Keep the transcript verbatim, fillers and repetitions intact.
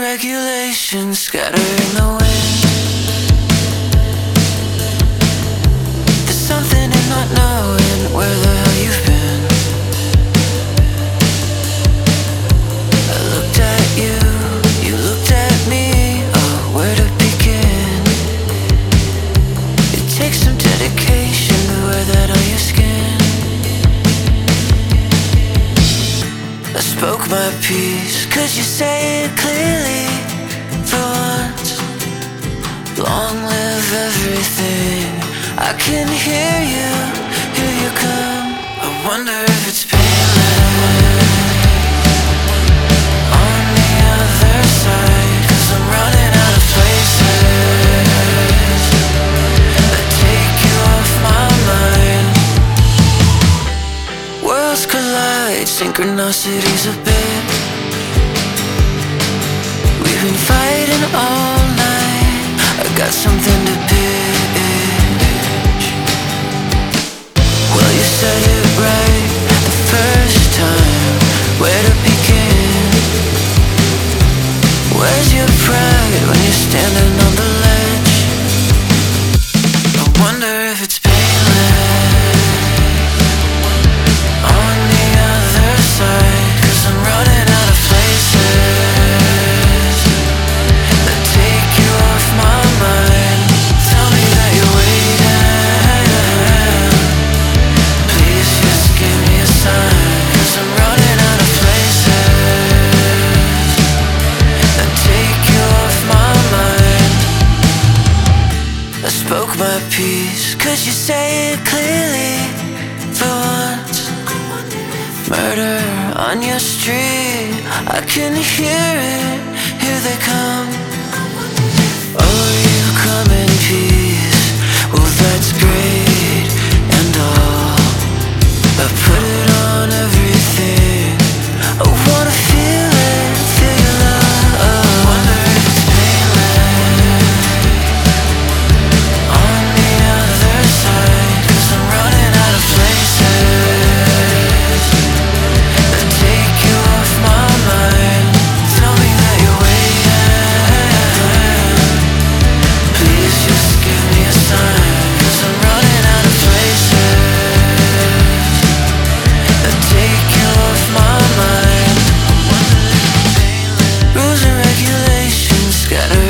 regulations scatter in the wind. There's something in not knowing where the hell you've been. I looked at you, you looked at me. Oh, where to begin? It takes some dedication to wear that on your skin. I spoke my piece, could you say it clearly for once? Long live everything. I can hear you, here you come. I wonder if it's painless on the other side, 'cause I'm running out of places that take you off my mind. Worlds collide, synchronicities a bit. We've been fighting all night, I got something to pitch. Well, you said it right the first time. Where to begin? Where's your pride when you're standing on the ledge? I wonder if it's painless on the other side, 'cause I'm running out of places that take you off my mind. Tell me that you're waiting. Please just give me a sign, 'cause I'm running out of places that take you off my mind. I spoke my piece, could you say it clearly for once? Murder on your street, I can hear it, here they come. Oh, you come in peace, well that's great and all. I put it on everything, I wanna feel it, feel your love. I wonder if it's painless on the other side, 'cause I'm running out of places that take you off my mind. Tell me that you're waiting. Please just give me a sign, 'cause I'm running out of places that take you off my mind. Rules and regulations scatter